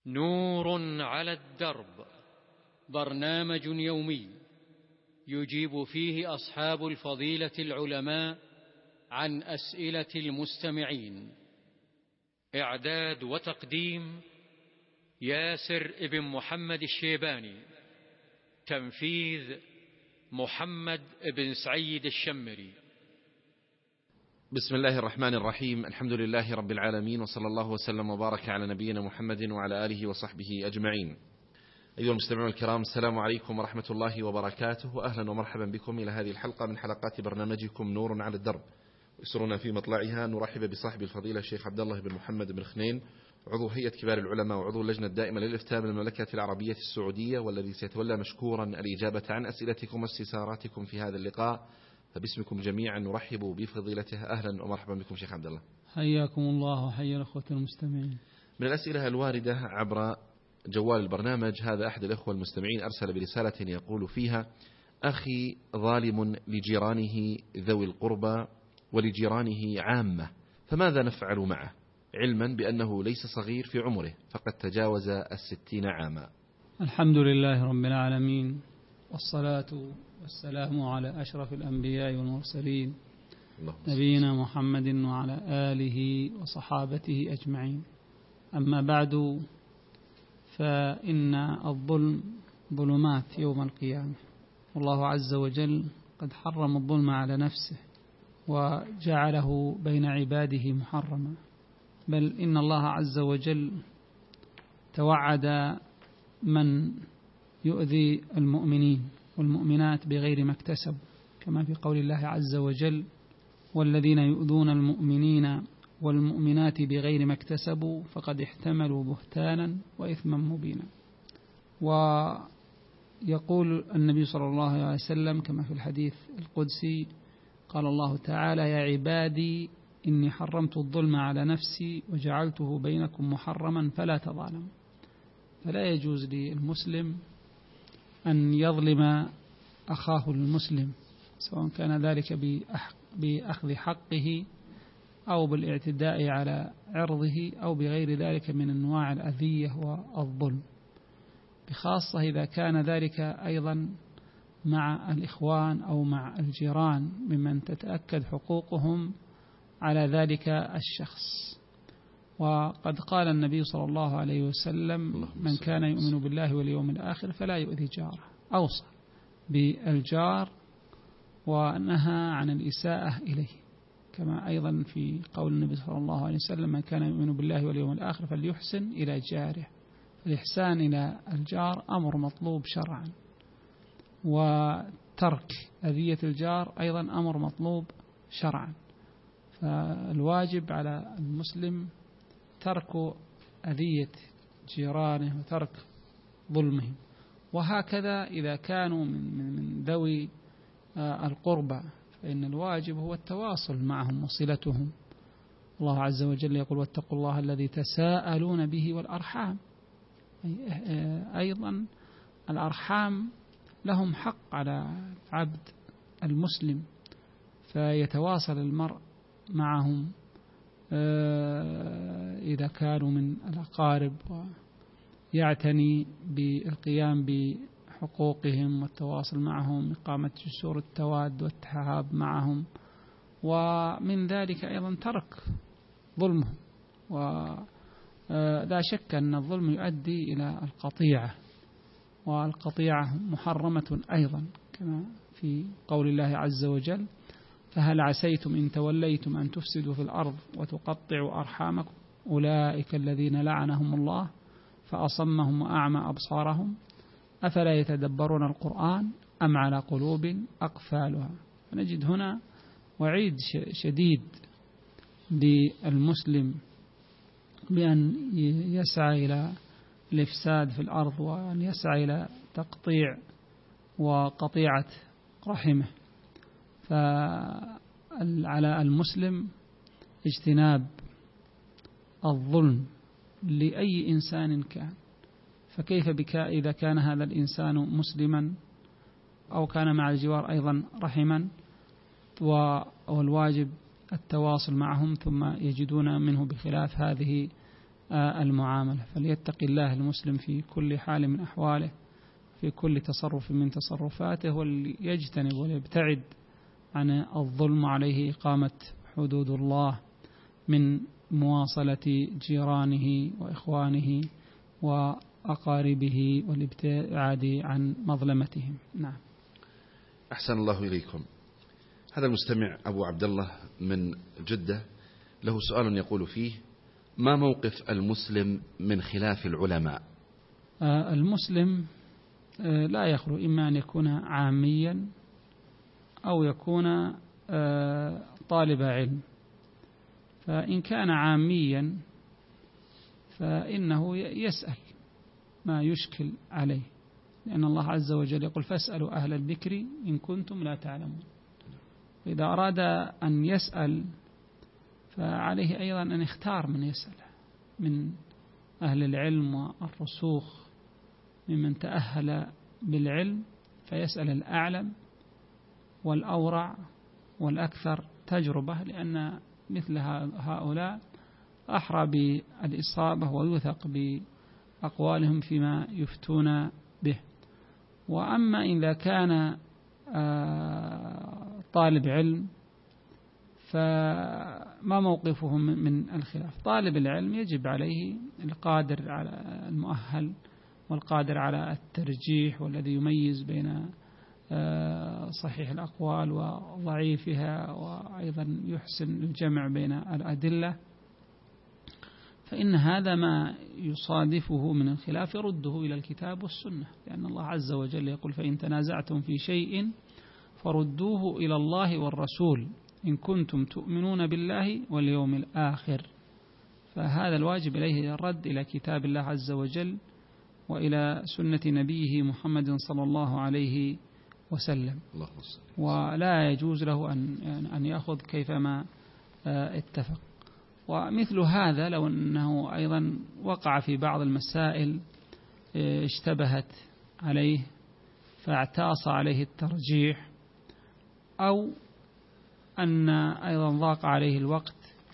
نور على الدرب، برنامج يومي يجيب فيه أصحاب الفضيلة العلماء عن أسئلة المستمعين. إعداد وتقديم ياسر ابن محمد الشيباني. تنفيذ محمد بن سعيد الشمري. بسم الله الرحمن الرحيم. الحمد لله رب العالمين، وصلى الله وسلم وبارك على نبينا محمد وعلى آله وصحبه أجمعين. أيها المستمعون الكرام، السلام عليكم ورحمة الله وبركاته، وأهلا ومرحبا بكم إلى هذه الحلقة من حلقات برنامجكم نور على الدرب. يسرنا في مطلعها نرحب بصاحب الفضيلة الشيخ عبد الله بن محمد بن خنين، عضو هيئة كبار العلماء وعضو اللجنة الدائمة للإفتاء بالمملكة العربية السعودية، والذي سيتولى مشكورا الإجابة عن أسئلتكم واستفساراتكم في هذا اللقاء. فباسمكم جميعا نرحب بفضيلته. أهلا ومرحبا بكم شيخ عبد الله. حياكم الله وحيا الأخوة المستمعين. من الأسئلة الواردة عبر جوال البرنامج، هذا أحد الأخوة المستمعين أرسل برسالة يقول فيها: أخي ظالم لجيرانه ذوي القربى ولجيرانه عامة، فماذا نفعل معه، علما بأنه ليس صغير في عمره فقد تجاوز 60 عاما؟ الحمد لله رب العالمين، والصلاة والسلام على أشرف الأنبياء والمرسلين نبينا محمد وعلى آله وصحابته أجمعين. أما بعد، فإن الظلم ظلمات يوم القيامة، والله عز وجل قد حرم الظلم على نفسه وجعله بين عباده محرما، بل إن الله عز وجل توعد من يؤذي المؤمنين والمؤمنات بغير ما اكتسبوا، كما في قول الله عز وجل: والذين يؤذون المؤمنين والمؤمنات بغير ما اكتسبوا فقد احتملوا بهتانا وإثما مبينا. ويقول النبي صلى الله عليه وسلم كما في الحديث القدسي: قال الله تعالى: يا عبادي إني حرمت الظلم على نفسي وجعلته بينكم محرما فلا تظالموا. فلا يجوز للمسلم أن يظلم أخاه المسلم، سواء كان ذلك بأخذ حقه أو بالاعتداء على عرضه أو بغير ذلك من أنواع الأذية والظلم، بخاصة إذا كان ذلك أيضا مع الإخوان أو مع الجيران ممن تتأكد حقوقهم على ذلك الشخص. وقد قال النبي صلى الله عليه وسلم: من كان يؤمن بالله واليوم الآخر فلا يؤذي جاره. أوصى بالجار ونهى عن الإساءة إليه، كما أيضا في قول النبي صلى الله عليه وسلم: من كان يؤمن بالله واليوم الآخر فليحسن إلى جاره. الإحسان إلى الجار أمر مطلوب شرعا، وترك أذية الجار أيضا أمر مطلوب شرعا. فالواجب على المسلم ترك أذية جيرانه وترك ظلمهم. وهكذا إذا كانوا من ذوي القربى فإن الواجب هو التواصل معهم وصلتهم. الله عز وجل يقول: واتقوا الله الذي تساءلون به والأرحام. أيضا الأرحام لهم حق على عبد المسلم، فيتواصل المرء معهم إذا كانوا من الأقارب، ويعتني بالقيام بحقوقهم والتواصل معهم، إقامة جسور التواد والتحاب معهم، ومن ذلك أيضا ترك ظلمهم. ولا شك أن الظلم يؤدي إلى القطيعة، والقطيعة محرمة أيضا، كما في قول الله عز وجل: فهل عسيتم إن توليتم أن تفسدوا في الأرض وتقطعوا أرحامكم أولئك الذين لعنهم الله فأصمهم وأعمى أبصارهم أفلا يتدبرون القرآن أم على قلوب أقفالها. فنجد هنا وعيد شديد للمسلم بأن يسعى إلى الإفساد في الأرض، وأن يسعى إلى تقطيع وقطيعة رحمه. فعلى المسلم اجتناب الظلم لأي إنسان كان، فكيف بك إذا كان هذا الإنسان مسلما أو كان مع الجوار أيضا رحما، والواجب التواصل معهم ثم يجدون منه بخلاف هذه المعاملة. فليتقي الله المسلم في كل حال من أحواله، في كل تصرف من تصرفاته، وليجتنب وليبتعد عن الظلم، عليه إقامة حدود الله من مواصلة جيرانه وإخوانه وأقاربه والابتعاد عن مظلمتهم. نعم. أحسن الله إليكم. هذا المستمع أبو عبد الله من جدة له سؤال يقول فيه: ما موقف المسلم من خلاف العلماء؟ المسلم لا يخلو إما أن يكون عاميا أو يكون طالب علم. فإن كان عاميا فإنه يسأل ما يشكل عليه، لأن الله عز وجل يقول: فاسألوا أهل الذكر إن كنتم لا تعلمون. إذا أراد أن يسأل فعليه أيضا أن يختار من يسأل من أهل العلم والرسوخ، ممن تأهل بالعلم، فيسأل الأعلم والأورع والأكثر تجربة، لأن مثل هؤلاء أحرى بالإصابة ويوثق بأقوالهم فيما يفتون به. وأما إذا كان طالب علم فما موقفهم من الخلاف؟ طالب العلم يجب عليه القادر على المؤهل والقادر على الترجيح، والذي يميز بين صحيح الأقوال وضعيفها، وأيضا يحسن الجمع بين الأدلة. فإن هذا ما يصادفه من الخلاف يرده إلى الكتاب والسنة، لأن الله عز وجل يقول: فإن تنازعتم في شيء فردوه إلى الله والرسول إن كنتم تؤمنون بالله واليوم الآخر. فهذا الواجب إليه الرد إلى كتاب الله عز وجل وإلى سنة نبيه محمد صلى الله عليه وسلم، ولا يجوز له أن يأخذ كيفما اتفق. ومثل هذا لو أنه أيضا وقع في بعض المسائل اشتبهت عليه فاعتاص عليه الترجيح، أو أن أيضا ضاق عليه الوقت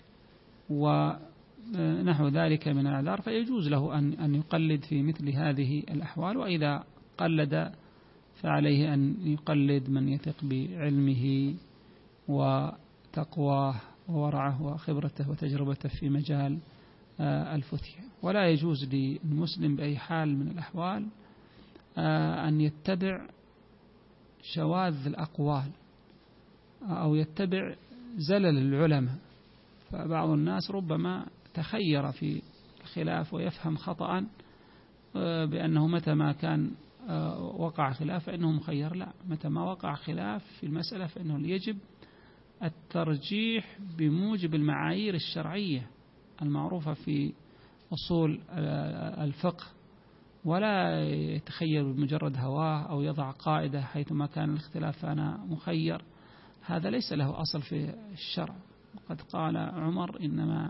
ونحو ذلك من الأعذار، فيجوز له أن يقلد في مثل هذه الأحوال. وإذا قلد فعليه أن يقلد من يثق بعلمه وتقواه وورعه وخبرته وتجربته في مجال الفتية. ولا يجوز للمسلم بأي حال من الأحوال أن يتبع شواذ الأقوال أو يتبع زلل العلماء. فبعض الناس ربما تخير في الخلاف ويفهم خطأ بأنه متى ما كان وقع خلاف فإنه مخير. لا، متى ما وقع خلاف في المسألة فإنه يجب الترجيح بموجب المعايير الشرعية المعروفة في أصول الفقه، ولا يتخير بمجرد هواه أو يضع قاعدة حيثما كان الاختلاف فأنا مخير. هذا ليس له أصل في الشرع. وقد قال عمر: إنما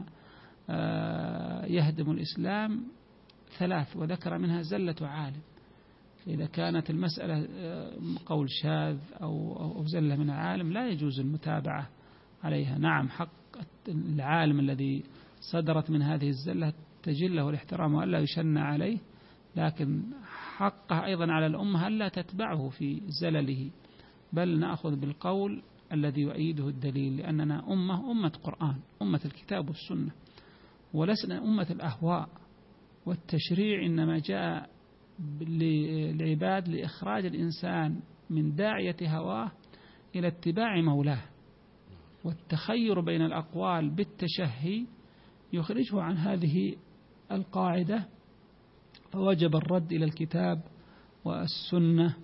يهدم الإسلام ثلاث، وذكر منها زلة عالم. إذا كانت المسألة قول شاذ أو زلة من العالم لا يجوز المتابعة عليها. نعم، حق العالم الذي صدرت من هذه الزلة تجل له الاحترام وألا يشن عليه، لكن حقه أيضا على الأمة ألا تتبعه في زلله، بل نأخذ بالقول الذي يؤيده الدليل، لأننا أمة قرآن، أمة الكتاب والسنة، ولسنا أمة الأهواء والتشريع. إنما جاء للعباد لإخراج الإنسان من داعية هواه إلى اتباع مولاه، والتخير بين الأقوال بالتشهي يخرجه عن هذه القاعدة. فوجب الرد إلى الكتاب والسنة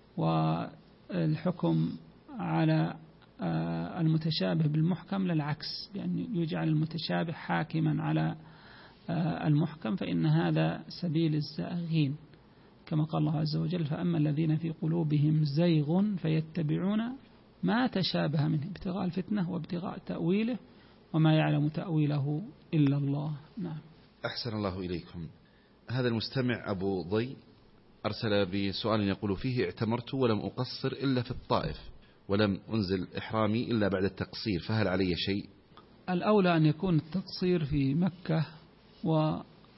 والحكم على المتشابه بالمحكم، للعكس، بأن يجعل المتشابه حاكما على المحكم، فإن هذا سبيل الزائغين، كما قال الله عز وجل: فأما الذين في قلوبهم زيغ فيتبعون ما تشابه منه ابتغاء الفتنة وابتغاء تأويله وما يعلم تأويله إلا الله. نعم. أحسن الله إليكم. هذا المستمع أبو ضي أرسل بسؤال يقول فيه: اعتمرت ولم أقصر إلا في الطائف، ولم أنزل إحرامي إلا بعد التقصير، فهل علي شيء؟ الأولى أن يكون التقصير في مكة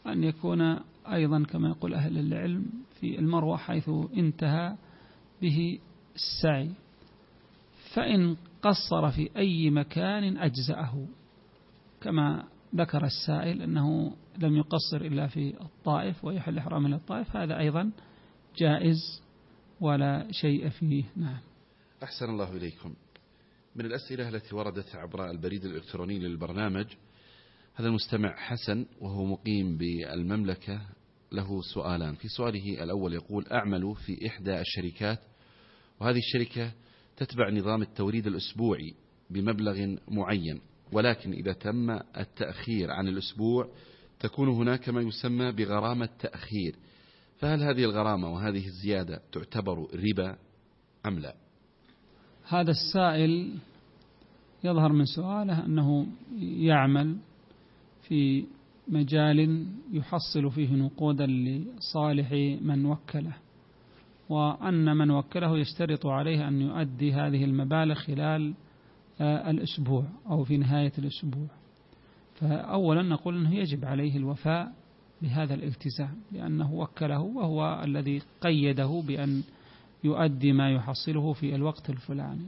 أن يكون أيضا كما يقول أهل العلم في المروة حيث انتهى به السعي، فإن قصر في أي مكان أجزأه، كما ذكر السائل أنه لم يقصر إلا في الطائف ويحل إحرام إلى الطائف، هذا أيضا جائز ولا شيء فيه. نعم. أحسن الله إليكم. من الأسئلة التي وردت عبر البريد الإلكتروني للبرنامج، هذا المستمع حسن وهو مقيم بالمملكة له سؤالان. في سؤاله الأول يقول: أعمل في إحدى الشركات، وهذه الشركة تتبع نظام التوريد الأسبوعي بمبلغ معين، ولكن إذا تم التأخير عن الأسبوع تكون هناك ما يسمى بغرامة تأخير، فهل هذه الغرامة وهذه الزيادة تعتبر ربا أم لا؟ هذا السائل يظهر من سؤاله أنه يعمل في مجال يحصل فيه نقودا لصالح من وكله، وأن من وكله يشترط عليه أن يؤدي هذه المبالغ خلال الأسبوع أو في نهاية الأسبوع. فأولا نقول أنه يجب عليه الوفاء بهذا الالتزام، لأنه وكله وهو الذي قيده بأن يؤدي ما يحصله في الوقت الفلاني.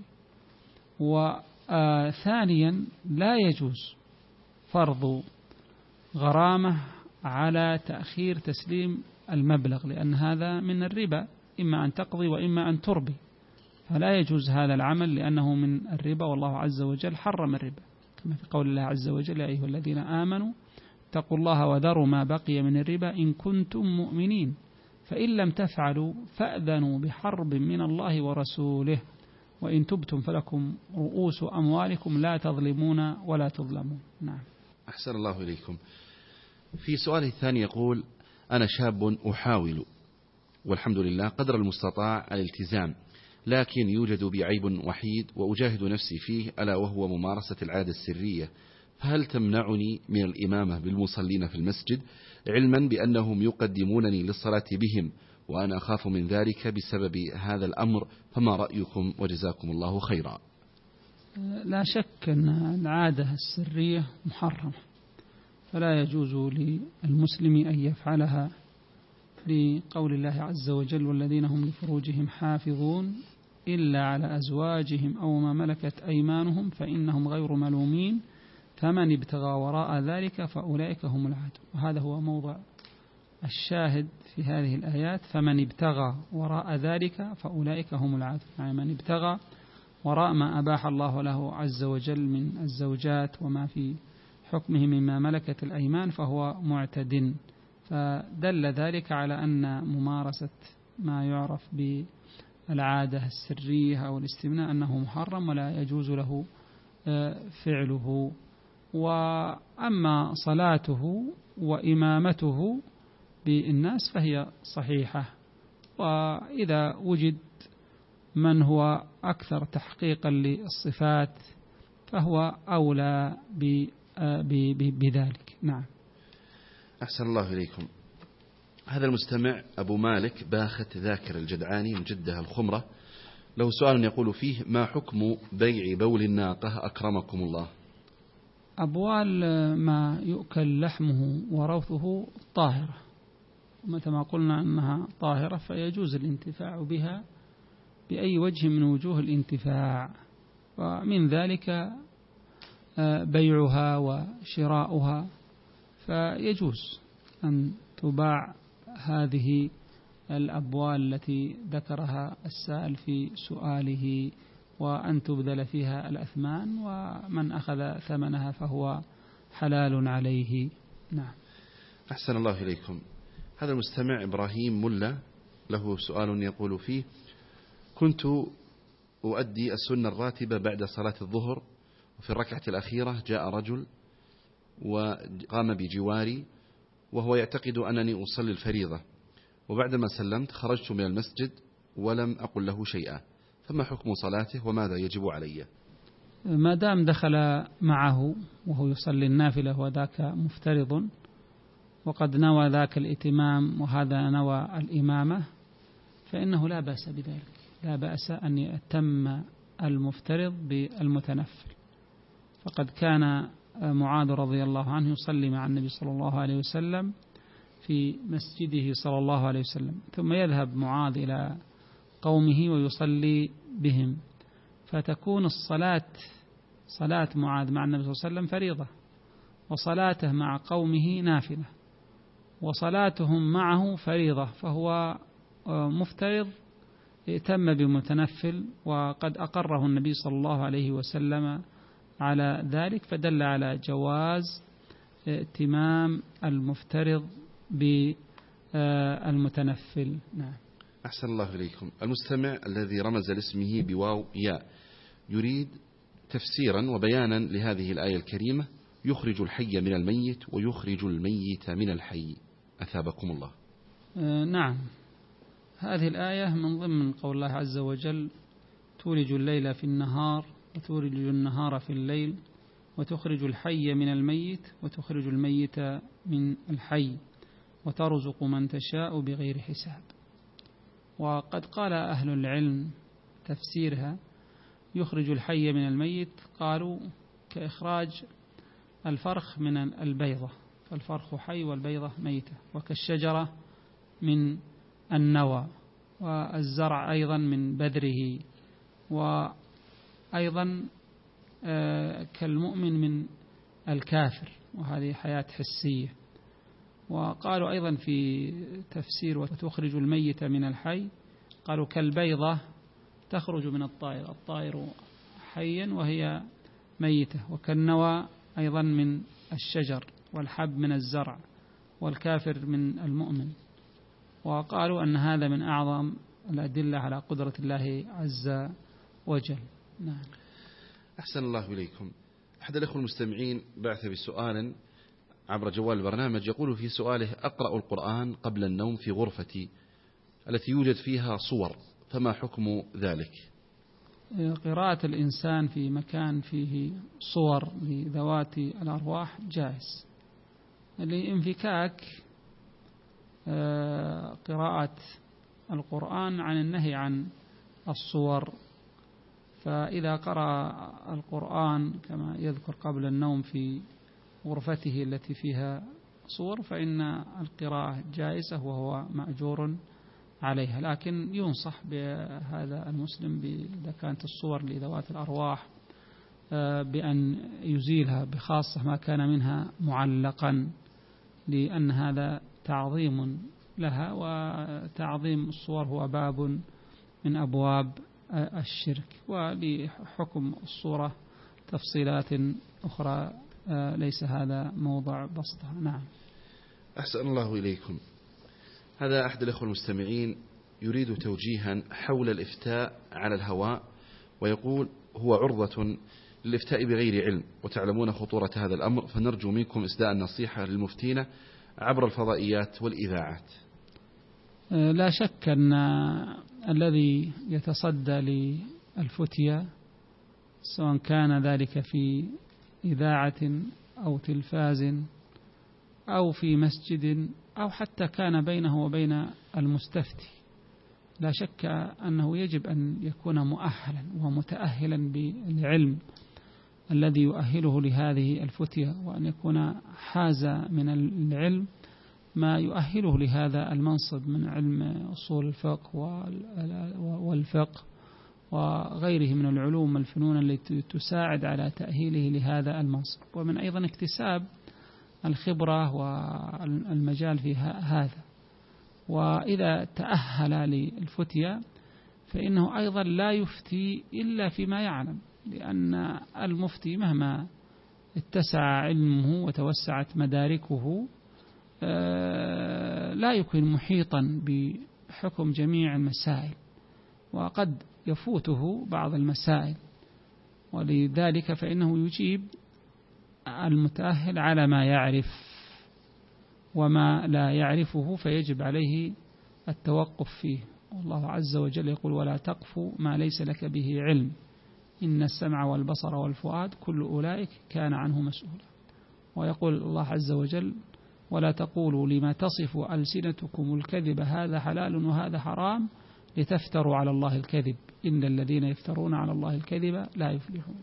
وثانيا لا يجوز فرض غرامة على تأخير تسليم المبلغ، لأن هذا من الربا، إما أن تقضي وإما أن تربي، فلا يجوز هذا العمل لأنه من الربا، والله عز وجل حرم الربا، كما في قول الله عز وجل: يا أيها الذين آمنوا اتقوا الله وذروا ما بقي من الربا إن كنتم مؤمنين فإن لم تفعلوا فأذنوا بحرب من الله ورسوله وإن تبتم فلكم رؤوس أموالكم لا تظلمون ولا تظلمون. نعم. أحسن الله إليكم. في سؤاله الثاني يقول: أنا شاب أحاول والحمد لله قدر المستطاع الالتزام، لكن يوجد بي عيب وحيد وأجاهد نفسي فيه، ألا وهو ممارسة العادة السرية، فهل تمنعني من الإمامة بالمصلين في المسجد، علما بأنهم يقدمونني للصلاة بهم وأنا أخاف من ذلك بسبب هذا الأمر، فما رأيكم وجزاكم الله خيرا؟ لا شك أن العادة السرية محرمة، فلا يجوز للمسلم أن يفعلها، لقول الله عز وجل: والذين هم لفروجهم حافظون إلا على أزواجهم أو ما ملكت أيمانهم فإنهم غير ملومين فمن ابتغى وراء ذلك فأولئك هم العادون. وهذا هو موضع الشاهد في هذه الآيات: فمن ابتغى وراء ذلك فأولئك هم العادون، يعني من ابتغى وراء ما أباح الله له عز وجل من الزوجات وما في حكمه مما ملكت الأيمان فهو معتد. فدل ذلك على أن ممارسة ما يعرف بالعادة السرية أو الاستمناء أنه محرم ولا يجوز له فعله. وأما صلاته وإمامته بالناس فهي صحيحة، وإذا وجد من هو أكثر تحقيقا للصفات فهو أولى بذلك. نعم. أحسن الله إليكم. هذا المستمع أبو مالك باخت ذاكر الجدعاني من جدة الخمرة له سؤال يقول فيه: ما حكم بيع بول الناقة أكرمكم الله؟ أبوال ما يؤكل لحمه وروثه طاهرة، ومتى ما قلنا أنها طاهرة فيجوز الانتفاع بها بأي وجه من وجوه الانتفاع، ومن ذلك بيعها وشراؤها، فيجوز أن تباع هذه الأبوال التي ذكرها السائل في سؤاله وأن تبذل فيها الأثمان، ومن أخذ ثمنها فهو حلال عليه. نعم. أحسن الله إليكم. هذا المستمع إبراهيم ملا له سؤال يقول فيه: كنت أؤدي السنة الراتبة بعد صلاة الظهر، وفي الركعة الأخيرة جاء رجل وقام بجواري وهو يعتقد أنني أصلي الفريضة، وبعدما سلمت خرجت من المسجد ولم أقل له شيئا، فما حكم صلاته وماذا يجب علي؟ ما دام دخل معه وهو يصلي النافلة وذاك مفترض وقد نوى ذاك الإتمام وهذا نوى الإمامة فإنه لا بأس بذلك، لا بأس أن يتم المفترض بالمتنفل. فقد كان معاذ رضي الله عنه يصلي مع النبي صلى الله عليه وسلم في مسجده صلى الله عليه وسلم، ثم يذهب معاذ إلى قومه ويصلي بهم، فتكون صلاة معاذ مع النبي صلى الله عليه وسلم فريضة، وصلاته مع قومه نافلة، وصلاتهم معه فريضة، فهو مفترض ائتم بمتنفل، وقد أقره النبي صلى الله عليه وسلم على ذلك، فدل على جواز ائتمام المفترض بالمتنفل. نعم. أحسن الله إليكم. المستمع الذي رمز لاسمه بواو ياء يريد تفسيرا وبيانا لهذه الآية الكريمة: يخرج الحي من الميت ويخرج الميت من الحي، أثابكم الله. نعم، هذه الآية من ضمن قول الله عز وجل: تولج الليل في النهار وتولج النهار في الليل وتخرج الحي من الميت وتخرج الميت من الحي وترزق من تشاء بغير حساب. وقد قال أهل العلم تفسيرها: يخرج الحي من الميت، قالوا كإخراج الفرخ من البيضة، فالفرخ حي والبيضة ميتة، وكالشجرة من النوى، والزرع أيضا من بذره، وأيضا كالمؤمن من الكافر، وهذه حياة حسية. وقالوا أيضا في تفسير: وتخرج الميت من الحي، قالوا كالبيضة تخرج من الطائر حيا وهي ميتة، وكالنوى أيضا من الشجر، والحب من الزرع، والكافر من المؤمن. وقالوا أن هذا من أعظم الأدلة على قدرة الله عز وجل. نعم. أحسن الله إليكم. أحد الأخوة المستمعين بعث بسؤال عبر جوال البرنامج، يقول في سؤاله: أقرأ القرآن قبل النوم في غرفتي التي يوجد فيها صور، فما حكم ذلك؟ قراءة الإنسان في مكان فيه صور لذوات الأرواح جائز، لانفكاك قراءة القرآن عن النهي عن الصور. فإذا قرأ القرآن كما يذكر قبل النوم في غرفته التي فيها صور فإن القراءة جائزة وهو مأجور عليها، لكن ينصح بهذا المسلم إذا كانت الصور لذوات الأرواح بأن يزيلها، بخاصة ما كان منها معلقا، لأن هذا تعظيم لها، وتعظيم الصور هو باب من أبواب الشرك. ولحكم الصورة تفصيلات أخرى ليس هذا موضع بسطها. نعم. أحسن الله إليكم. هذا أحد الأخوة المستمعين يريد توجيها حول الإفتاء على الهواء، ويقول: هو عرضة للإفتاء بغير علم، وتعلمون خطورة هذا الأمر، فنرجو منكم إسداء النصيحة للمفتين عبر الفضائيات والإذاعات. لا شك أن الذي يتصدى للفتية، سواء كان ذلك في إذاعة أو تلفاز أو في مسجد أو حتى كان بينه وبين المستفتي، لا شك أنه يجب أن يكون مؤهلا ومتأهلا بالعلم الذي يؤهله لهذه الفتية، وأن يكون حاز من العلم ما يؤهله لهذا المنصب من علم أصول الفقه والفقه وغيره من العلوم والفنون التي تساعد على تأهيله لهذا المنصب، ومن أيضا اكتساب الخبرة والمجال في هذا. وإذا تأهل للفتية فإنه أيضا لا يفتي إلا فيما يعلم، لأن المفتي مهما اتسع علمه وتوسعت مداركه لا يكون محيطا بحكم جميع المسائل، وقد يفوته بعض المسائل، ولذلك فإنه يجيب المتأهل على ما يعرف، وما لا يعرفه فيجب عليه التوقف فيه. والله عز وجل يقول: ولا تقف ما ليس لك به علم إن السمع والبصر والفؤاد كل أولئك كان عنه مسؤولا. ويقول الله عز وجل: ولا تقولوا لما تصف ألسنتكم الكذب هذا حلال وهذا حرام لتفتروا على الله الكذب إن الذين يفترون على الله الكذب لا يفلحون.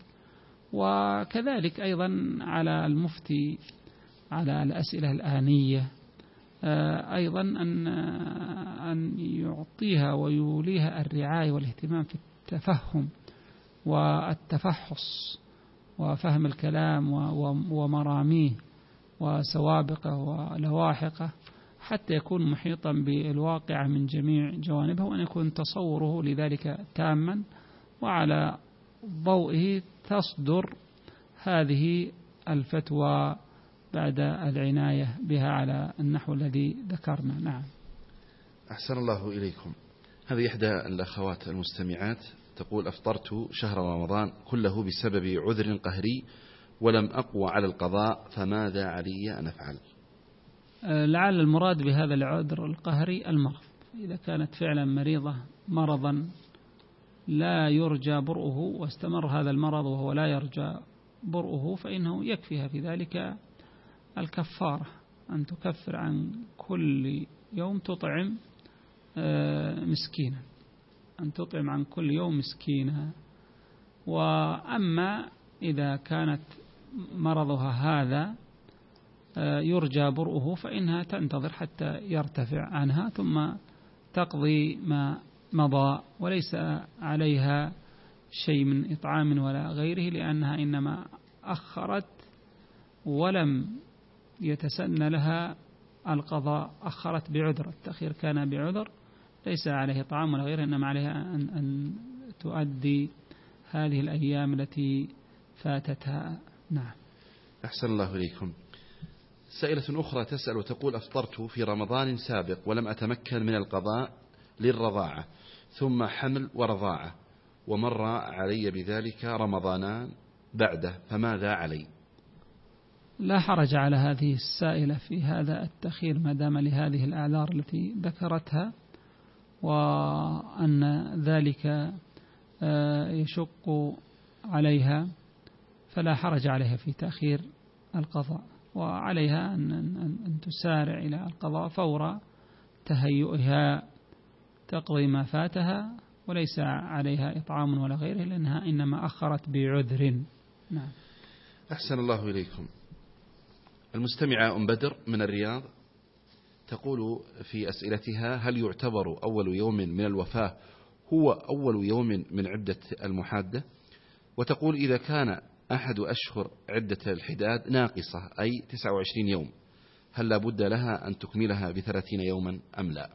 وكذلك أيضا على المفتي على الأسئلة الآنية أيضا أن يعطيها ويوليها الرعاية والاهتمام في التفهم والتفحص وفهم الكلام ومراميه وسوابقه ولواحقه، حتى يكون محيطا بالواقع من جميع جوانبه، وأن يكون تصوره لذلك تاما، وعلى ضوئه تصدر هذه الفتوى بعد العناية بها على النحو الذي ذكرنا. نعم. أحسن الله إليكم. هذه إحدى الأخوات المستمعات تقول: أفطرت شهر رمضان كله بسبب عذر قهري ولم أقوى على القضاء، فماذا علي أن أفعل؟ لعل المراد بهذا العذر القهري المرض. إذا كانت فعلا مريضة مرضا لا يرجى برؤه واستمر هذا المرض وهو لا يرجى برؤه، فإنه يكفيها في ذلك الكفارة، أن تكفر عن كل يوم تطعم مسكينا، أن تطعم عن كل يوم مسكينا. وأما إذا كانت مرضها هذا يرجى برؤه فإنها تنتظر حتى يرتفع عنها ثم تقضي ما مضى، وليس عليها شيء من إطعام ولا غيره، لأنها إنما أخرت ولم يتسنى لها القضاء، أخرت بعذر، التأخير كان بعذر، ليس عليه طعام ولا غيره، إنما عليها أن تؤدي هذه الأيام التي فاتتها. نعم. أحسن الله إليكم. سائلة أخرى تسأل وتقول: أفطرت في رمضان سابق ولم أتمكن من القضاء للرضاعة، ثم حمل ورضاعة، ومر علي بذلك رمضانان بعده، فماذا علي؟ لا حرج على هذه السائلة في هذا التأخير ما دام لهذه الأعذار التي ذكرتها، وأن ذلك يشق عليها، فلا حرج عليها في تأخير القضاء، وعليها أن تسارع إلى القضاء فور تهيئها، تقضي ما فاتها، وليس عليها إطعام ولا غيره، لأنها إنما أخرت بعذر. نعم. أحسن الله إليكم. المستمعة أم بدر من الرياض تقول في أسئلتها: هل يعتبر أول يوم من الوفاة هو أول يوم من عدة المحادة؟ وتقول: إذا كان أحد أشهر عدة الحداد ناقصة أي 29 يوم، هل لابد لها أن تكملها ب30 يوما أم لا؟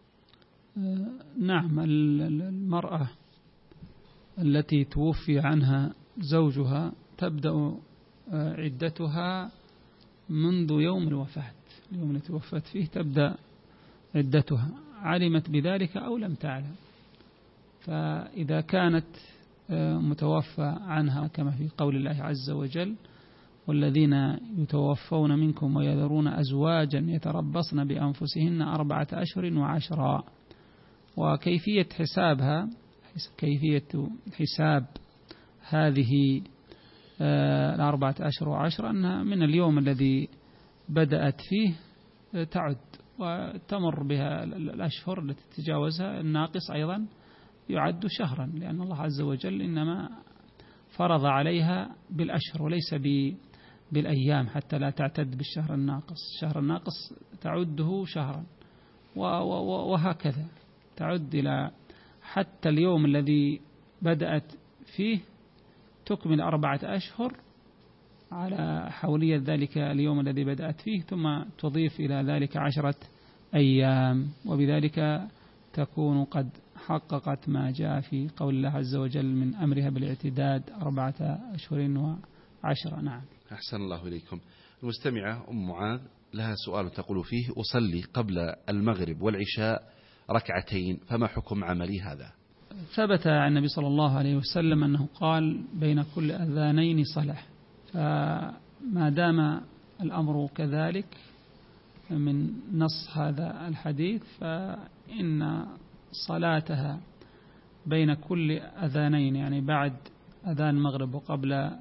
نعم. المرأة التي توفي عنها زوجها تبدأ عدتها منذ يوم الوفاة، اليوم التي وفت فيه تبدأ عدتها، علمت بذلك أو لم تعلم. فإذا كانت متوفى عنها كما في قول الله عز وجل: والذين يتوفون منكم ويذرون أزواجا يتربصن بأنفسهن 4 أشهر وعشرا. وكيفية حسابها، كيفية حساب هذه 4 أشهر وعشرة، أنها من اليوم الذي بدأت فيه تعد وتمر بها الأشهر التي تجاوزها، الناقص أيضا يعد شهرا، لأن الله عز وجل إنما فرض عليها بالأشهر وليس بالأيام، حتى لا تعتد بالشهر الناقص. الشهر الناقص تعده شهرا، وهكذا تعد إلى حتى اليوم الذي بدأت فيه تكمل 4 أشهر على حولية ذلك اليوم الذي بدأت فيه، ثم تضيف إلى ذلك 10 أيام، وبذلك تكون قد حققت ما جاء في قول الله عز وجل من أمرها بالاعتداد 4 أشهر و10. نعم. أحسن الله إليكم. المستمعة أم معاذ لها سؤال تقول فيه: أصلي قبل المغرب والعشاء ركعتين، فما حكم عملي هذا؟ ثبت عن النبي صلى الله عليه وسلم أنه قال: بين كل أذانين صلاة. فما دام الأمر كذلك من نص هذا الحديث، فإن صلاتها بين كل أذانين، يعني بعد أذان المغرب وقبل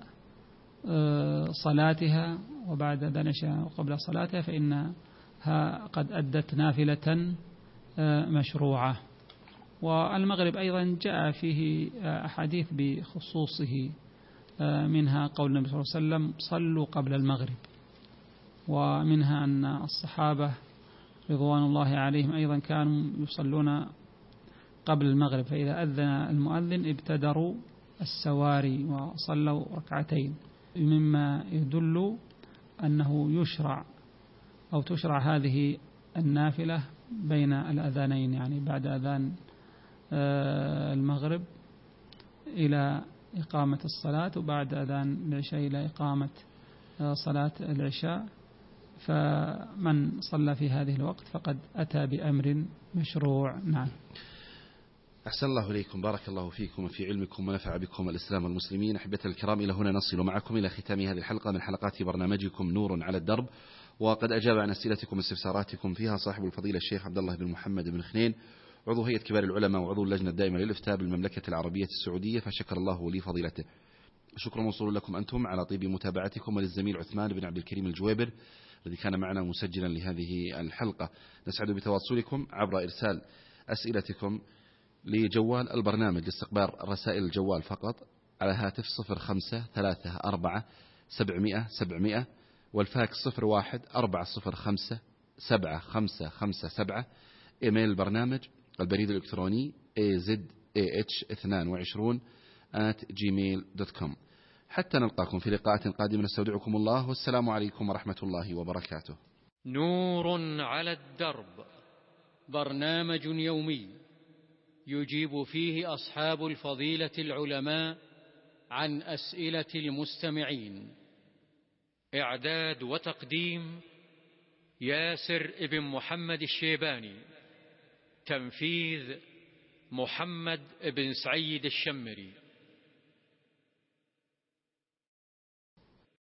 صلاتها، وبعد أذان العشاء وقبل صلاتها، فإنها قد أدت نافلة مشروعة. والمغرب أيضا جاء فيه أحاديث بخصوصه، منها قول النبي صلى الله عليه وسلم: صلوا قبل المغرب. ومنها أن الصحابة رضوان الله عليهم أيضا كانوا يصلون قبل المغرب، فإذا أذن المؤذن ابتدروا السواري وصلوا ركعتين، مما يدل أنه يشرع أو تشرع هذه النافلة بين الأذانين، يعني بعد أذان المغرب إلى إقامة الصلاة، وبعد أذان العشاء إلى إقامة صلاة العشاء. فمن صلى في هذه الوقت فقد أتى بأمر مشروع. نعم. أحسن الله إليكم، بارك الله فيكم وفي علمكم ونفع بكم الإسلام والمسلمين. أحبتي الكرام، إلى هنا نصل معكم إلى ختام هذه الحلقة من حلقات برنامجكم نور على الدرب، وقد أجاب عن أسئلتكم واستفساراتكم فيها صاحب الفضيلة الشيخ عبد الله بن محمد بن خنين، عضو هيئة كبار العلماء وعضو اللجنة الدائمة للإفتاء بالمملكة العربية السعودية، فشكر الله ولي فضيلته. شكر موصول لكم أنتم على طيب متابعتكم، وللزميل عثمان بن عبد الكريم الجويبر الذي كان معنا مسجلا لهذه الحلقة. نسعد بتواصلكم عبر إرسال أسئلتكم لجوال البرنامج لاستقبال رسائل الجوال فقط على هاتف 0534 والفاكس 01-405-7557. إيميل البرنامج البريد الإلكتروني azah22@gmail.com. حتى نلقاكم في لقاءات قادمة، نستودعكم الله، والسلام عليكم ورحمة الله وبركاته. نور على الدرب، برنامج يومي يجيب فيه أصحاب الفضيلة العلماء عن أسئلة المستمعين. إعداد وتقديم ياسر ابن محمد الشيباني. تنفيذ محمد بن سعيد الشمري.